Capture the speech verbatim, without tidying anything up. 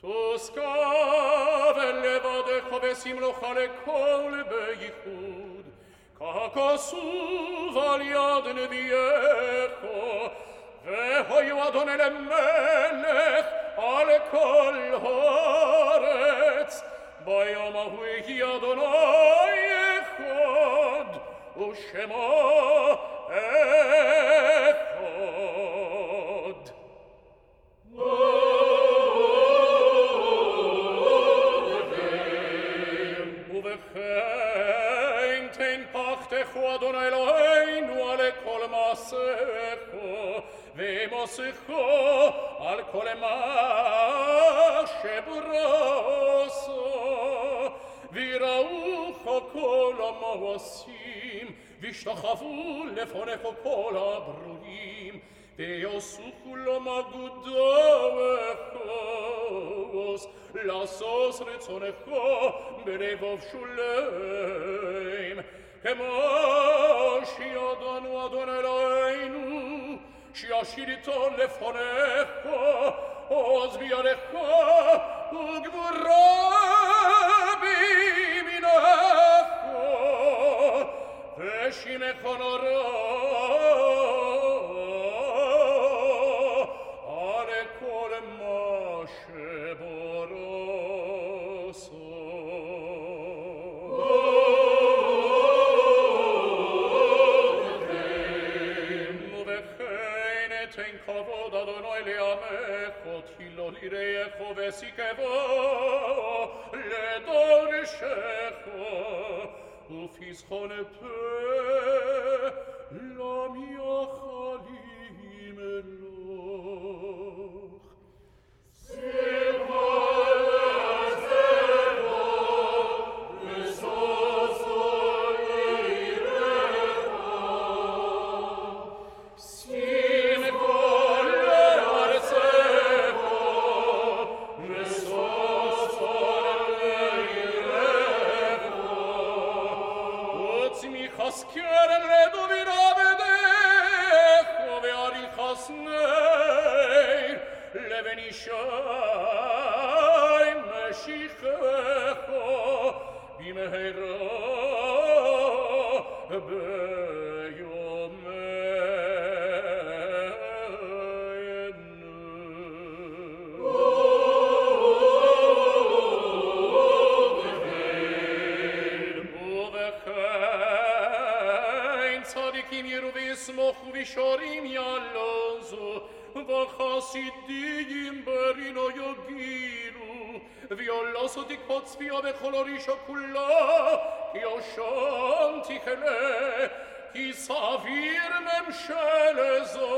תוסקה ולבדך ושמלוך לכל בייחוד, ככסוב על יד נביאך, והיו אדוני למלך על כל הארץ. ביום ההוא יהיה אדוני אחד, ושמו אחד. ובכן תן פחתך אדוני אלוהינו על כל מעשיך, ומוסך על כל מה שברסו, ויראוך כל המעשים, וישתחוו לפניך כל הברואים, ויעשו לו מגודך, לעשות רצונך בלבב שולם, כמו שידענו אדון אלוהינו, שישירתו לפניך, עוז בידך, וגבורה בימינך, ושמך נורא על כל מה שברסו. ובכן תן כבוד אדוני לעמך, תהילו ליראיך וסיכבו לדורשך, ופסחון פה לא מייחלים אלוך. וחסידים ברינו יגירו, ויולוסו תקפוץ פיה וחולורישו כולה, כי יושם תכלה, כי סביר ממשל זו.